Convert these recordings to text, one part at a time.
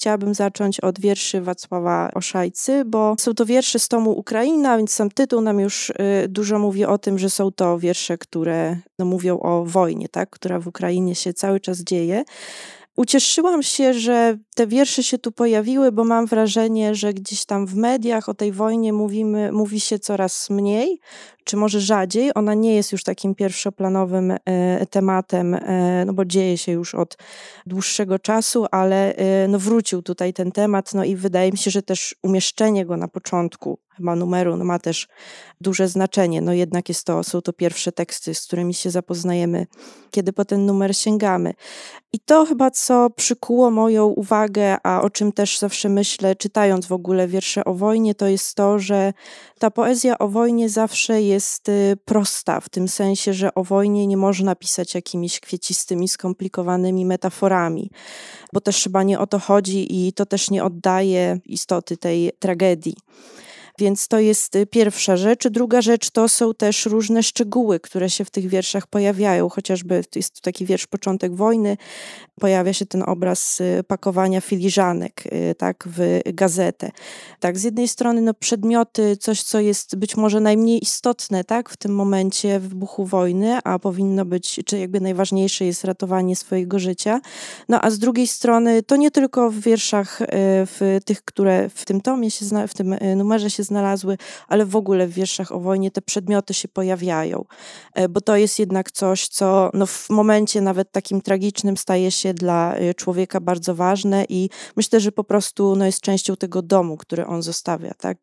chciałabym zacząć od wierszy Wacława Oszajcy, bo są to wiersze z tomu Ukraina, więc sam tytuł nam już dużo mówi o tym, że są to wiersze, które mówią o wojnie, tak, która w Ukrainie się cały czas dzieje. Ucieszyłam się, że te wiersze się tu pojawiły, bo mam wrażenie, że gdzieś tam w mediach o tej wojnie mówi się coraz mniej, czy może rzadziej. Ona nie jest już takim pierwszoplanowym tematem, no bo dzieje się już od dłuższego czasu, ale no wrócił tutaj ten temat, no i wydaje mi się, że też umieszczenie go na początku chyba numeru no ma też duże znaczenie. No jednak są to pierwsze teksty, z którymi się zapoznajemy, kiedy po ten numer sięgamy. I to chyba, co przykuło moją uwagę, a o czym też zawsze myślę, czytając w ogóle wiersze o wojnie, to jest to, że ta poezja o wojnie zawsze jest prosta, w tym sensie, że o wojnie nie można pisać jakimiś kwiecistymi, skomplikowanymi metaforami, bo też chyba nie o to chodzi i to też nie oddaje istoty tej tragedii. Więc to jest pierwsza rzecz. Druga rzecz to są też różne szczegóły, które się w tych wierszach pojawiają. Chociażby jest tu taki wiersz Początek wojny, pojawia się ten obraz pakowania filiżanek, tak, w gazetę. Tak, z jednej strony no, przedmioty, coś, co jest być może najmniej istotne, tak, w tym momencie wybuchu wojny, a powinno być, czy jakby najważniejsze jest ratowanie swojego życia. No a z drugiej strony to nie tylko w wierszach, w tych, które w tym tomie w tym numerze się znalazły, ale w ogóle w wierszach o wojnie te przedmioty się pojawiają, bo to jest jednak coś, co no, w momencie nawet takim tragicznym staje się dla człowieka bardzo ważne i myślę, że po prostu no, jest częścią tego domu, który on zostawia, tak?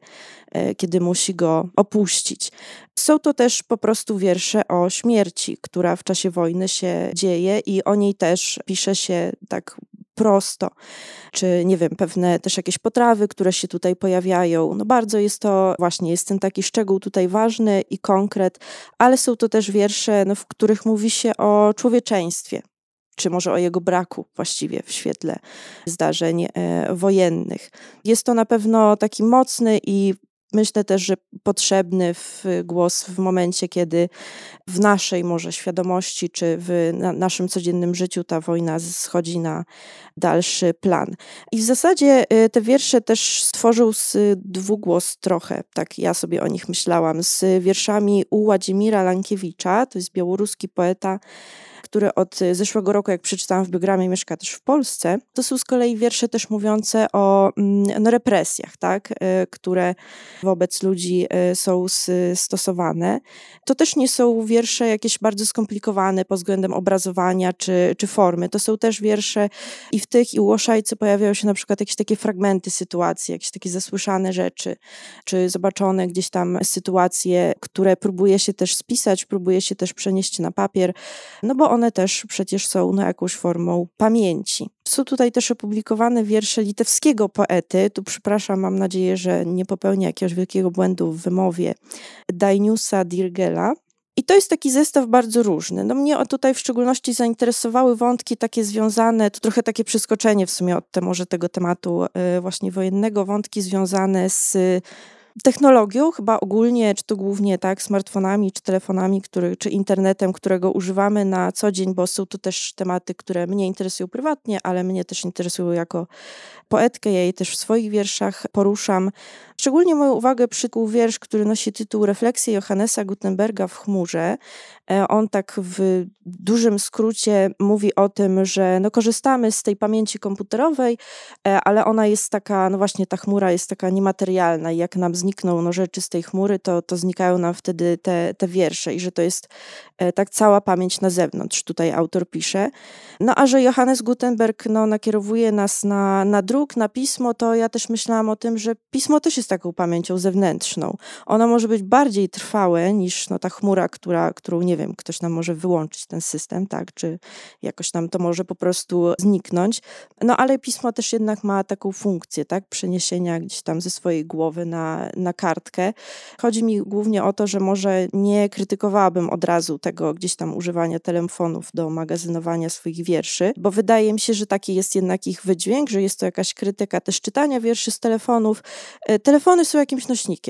Kiedy musi go opuścić. Są to też po prostu wiersze o śmierci, która w czasie wojny się dzieje i o niej też pisze się tak prosto, czy nie wiem, pewne też jakieś potrawy, które się tutaj pojawiają. No bardzo jest to właśnie, jest ten taki szczegół tutaj ważny i konkret, ale są to też wiersze, no, w których mówi się o człowieczeństwie, czy może o jego braku właściwie w świetle zdarzeń wojennych. Jest to na pewno taki mocny i myślę też, że potrzebny głos w momencie, kiedy w naszej może świadomości, czy w naszym codziennym życiu ta wojna schodzi na dalszy plan. I w zasadzie te wiersze też stworzył dwugłos trochę, tak ja sobie o nich myślałam, z wierszami u Ładzimira Lankiewicza, to jest białoruski poeta, który od zeszłego roku, jak przeczytałam w biogramie, mieszka też w Polsce. To są z kolei wiersze też mówiące o no, represjach, tak, które wobec ludzi są stosowane. To też nie są wiersze jakieś bardzo skomplikowane pod względem obrazowania czy formy. To są też wiersze i w tych i u Oszajcy pojawiają się na przykład jakieś takie fragmenty sytuacji, jakieś takie zasłyszane rzeczy, czy zobaczone gdzieś tam sytuacje, które próbuje się też spisać, próbuje się też przenieść na papier, no bo one też przecież są jakąś formą pamięci. Są tutaj też opublikowane wiersze litewskiego poety, tu przepraszam, mam nadzieję, że nie popełnię jakiegoś wielkiego błędu w wymowie, Dainiusa Dirgela. I to jest taki zestaw bardzo różny. No mnie tutaj w szczególności zainteresowały wątki takie związane, to trochę takie przeskoczenie w sumie od może tego tematu właśnie wojennego, wątki związane z technologią, chyba ogólnie, czy to głównie tak, smartfonami, czy telefonami, czy internetem, którego używamy na co dzień, bo są to też tematy, które mnie interesują prywatnie, ale mnie też interesują jako poetkę, ja jej też w swoich wierszach poruszam. Szczególnie moją uwagę przykuł wiersz, który nosi tytuł Refleksje Johannesa Gutenberga w chmurze. On tak w dużym skrócie mówi o tym, że no korzystamy z tej pamięci komputerowej, ale ona jest taka, no właśnie ta chmura jest taka niematerialna i jak nam znikną no rzeczy z tej chmury, to znikają nam wtedy te wiersze i że to jest tak cała pamięć na zewnątrz, tutaj autor pisze. No a że Johannes Gutenberg no, nakierowuje nas na druk, na pismo, to ja też myślałam o tym, że pismo też jest taką pamięcią zewnętrzną. Ono może być bardziej trwałe niż no, ta chmura, którą nie wiem, ktoś nam może wyłączyć ten system, tak, czy jakoś nam to może po prostu zniknąć. No ale pismo też jednak ma taką funkcję, tak, przeniesienia gdzieś tam ze swojej głowy na kartkę. Chodzi mi głównie o to, że może nie krytykowałabym od razu tego gdzieś tam używania telefonów do magazynowania swoich wierszy, bo wydaje mi się, że taki jest jednak ich wydźwięk, że jest to jakaś krytyka też czytania wierszy z telefonów. Telefony są jakimś nośnikiem.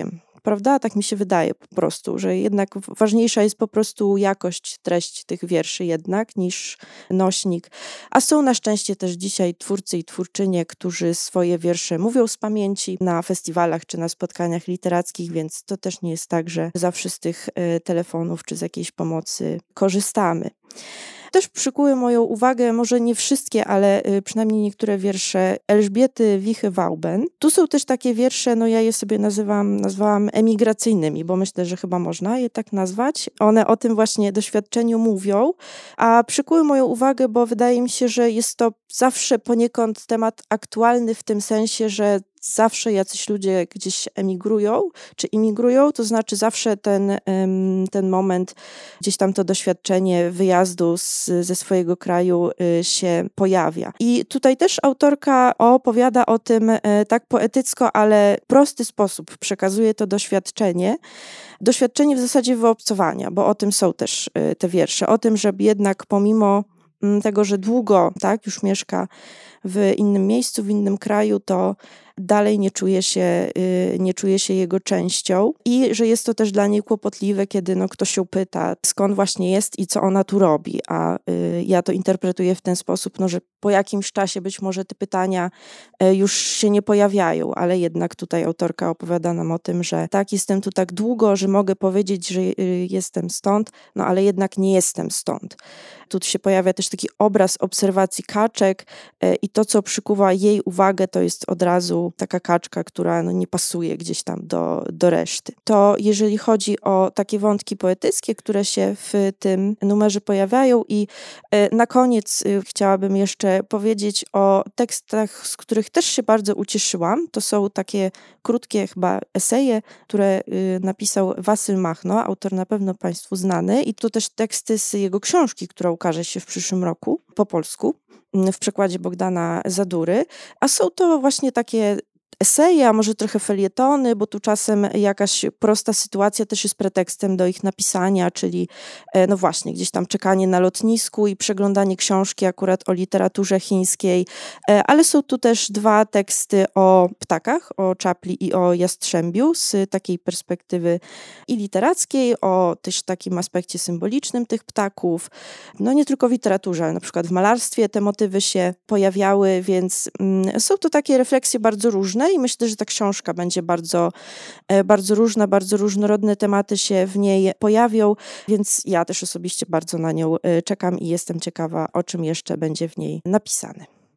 prawda? Tak mi się wydaje po prostu, że jednak ważniejsza jest po prostu jakość, treść tych wierszy jednak niż nośnik. A są na szczęście też dzisiaj twórcy i twórczynie, którzy swoje wiersze mówią z pamięci na festiwalach czy na spotkaniach literackich, więc to też nie jest tak, że zawsze z tych telefonów czy z jakiejś pomocy korzystamy. Też przykuły moją uwagę, może nie wszystkie, ale przynajmniej niektóre wiersze Elżbiety Wichy-Wauben. Tu są też takie wiersze, no ja je sobie nazwałam emigracyjnymi, bo myślę, że chyba można je tak nazwać. One o tym właśnie doświadczeniu mówią, a przykuły moją uwagę, bo wydaje mi się, że jest to zawsze poniekąd temat aktualny w tym sensie, że zawsze jacyś ludzie gdzieś emigrują, czy imigrują, to znaczy zawsze ten moment, gdzieś tam to doświadczenie wyjazdu ze swojego kraju się pojawia. I tutaj też autorka opowiada o tym tak poetycko, ale w prosty sposób przekazuje to doświadczenie w zasadzie wyobcowania, bo o tym są też te wiersze, o tym, że jednak pomimo tego, że długo tak, już mieszka w innym miejscu, w innym kraju, to dalej nie czuje się jego częścią i że jest to też dla niej kłopotliwe, kiedy ktoś się pyta, skąd właśnie jest i co ona tu robi, a ja to interpretuję w ten sposób, że po jakimś czasie być może te pytania już się nie pojawiają, ale jednak tutaj autorka opowiada nam o tym, że tak, jestem tu tak długo, że mogę powiedzieć, że jestem stąd, ale jednak nie jestem stąd. Tu się pojawia też taki obraz obserwacji kaczek i to, co przykuwa jej uwagę, to jest od razu taka kaczka, która nie pasuje gdzieś tam do reszty. To jeżeli chodzi o takie wątki poetyckie, które się w tym numerze pojawiają i na koniec chciałabym jeszcze powiedzieć o tekstach, z których też się bardzo ucieszyłam. To są takie krótkie chyba eseje, które napisał Wasyl Machno, autor na pewno Państwu znany i to też teksty z jego książki, która ukaże się w przyszłym roku po polsku w przekładzie Bogdana Zadury, a są to właśnie takie eseje, a może trochę felietony, bo tu czasem jakaś prosta sytuacja też jest pretekstem do ich napisania, czyli właśnie gdzieś tam czekanie na lotnisku i przeglądanie książki akurat o literaturze chińskiej, ale są tu też dwa teksty o ptakach, o czapli i o jastrzębiu z takiej perspektywy i literackiej, o też takim aspekcie symbolicznym tych ptaków. Nie tylko w literaturze, ale na przykład w malarstwie te motywy się pojawiały, więc są to takie refleksje bardzo różne i myślę, że ta książka będzie bardzo, bardzo różna, bardzo różnorodne tematy się w niej pojawią, więc ja też osobiście bardzo na nią czekam i jestem ciekawa, o czym jeszcze będzie w niej napisane.